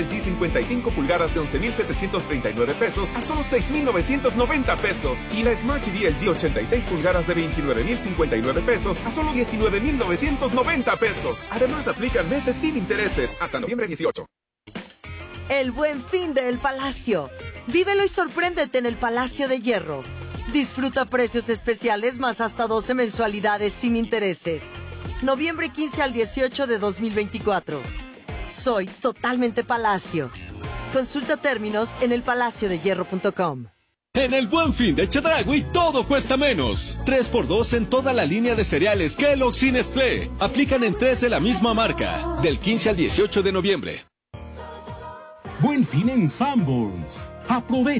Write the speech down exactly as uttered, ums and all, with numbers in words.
L G cincuenta y cinco pulgadas de once mil setecientos treinta y nueve pesos a solo seis mil novecientos noventa pesos. Y la Smart T V L G ochenta y seis pulgadas de veintinueve mil cincuenta y nueve pesos a solo diecinueve mil novecientos noventa pesos. Además, aplican meses sin intereses hasta noviembre dieciocho. El Buen Fin de El Palacio. Vívelo y sorpréndete en el Palacio de Hierro. Disfruta precios especiales más hasta doce mensualidades sin intereses. Noviembre quince al dieciocho de dos mil veinticuatro. Soy totalmente Palacio. Consulta términos en el palacio de hierro punto com. En el Buen Fin de Chedraui todo cuesta menos. tres por dos en toda la línea de cereales Kellogg's y Nestlé. Aplican en tres de la misma marca. Del quince al dieciocho de noviembre. Buen Fin en Sanborns. Aprovecha